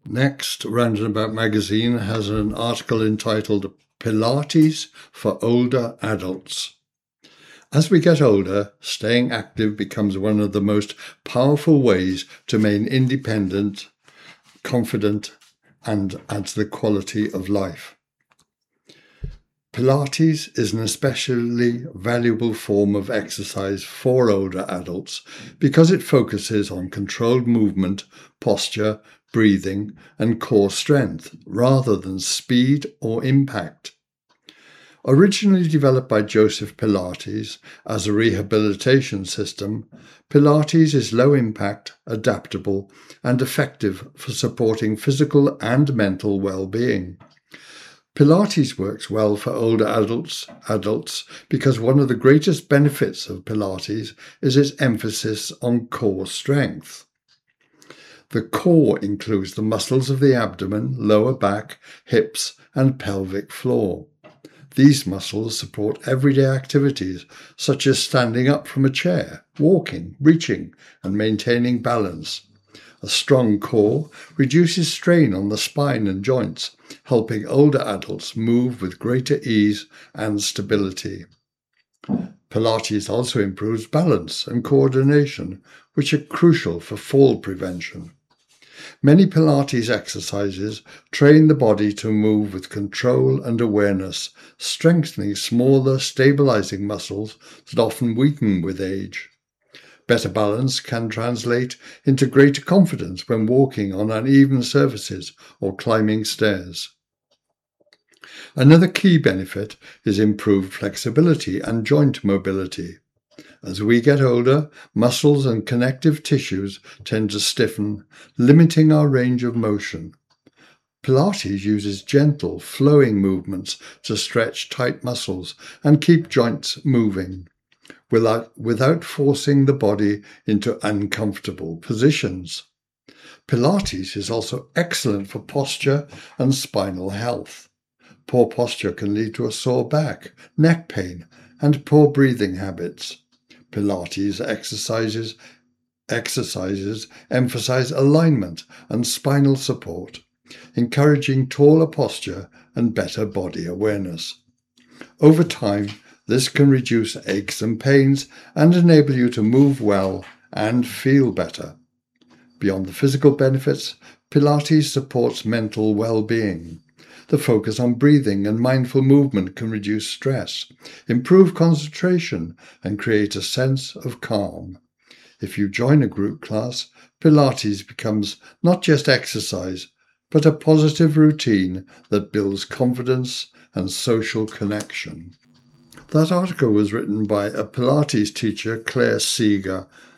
Next, Roundabout Magazine has an article entitled Pilates for Older Adults. As we get older, staying active becomes one of the most powerful ways to remain independent, confident, and add to the quality of life. Pilates is an especially valuable form of exercise for older adults because it focuses on controlled movement, posture, breathing, and core strength rather than speed or impact. Originally developed by Joseph Pilates as a rehabilitation system, Pilates is low impact, adaptable, and effective for supporting physical and mental well-being. Pilates works well for older adults because one of the greatest benefits of Pilates is its emphasis on core strength. The core includes the muscles of the abdomen, lower back, hips, and pelvic floor. These muscles support everyday activities such as standing up from a chair, walking, reaching, and maintaining balance. A strong core reduces strain on the spine and joints, helping older adults move with greater ease and stability. Pilates also improves balance and coordination, which are crucial for fall prevention. Many Pilates exercises train the body to move with control and awareness, strengthening smaller, stabilizing muscles that often weaken with age. Better balance can translate into greater confidence when walking on uneven surfaces or climbing stairs. Another key benefit is improved flexibility and joint mobility. As we get older, muscles and connective tissues tend to stiffen, limiting our range of motion. Pilates uses gentle, flowing movements to stretch tight muscles and keep joints moving, without forcing the body into uncomfortable positions. Pilates is also excellent for posture and spinal health. Poor posture can lead to a sore back, neck pain, and poor breathing habits. Pilates exercises emphasize alignment and spinal support, encouraging taller posture and better body awareness. Over time, this can reduce aches and pains and enable you to move well and feel better. Beyond the physical benefits, Pilates supports mental well-being. The focus on breathing and mindful movement can reduce stress, improve concentration, and create a sense of calm. If you join a group class, Pilates becomes not just exercise, but a positive routine that builds confidence and social connection. That article was written by a Pilates teacher, Claire Seeger,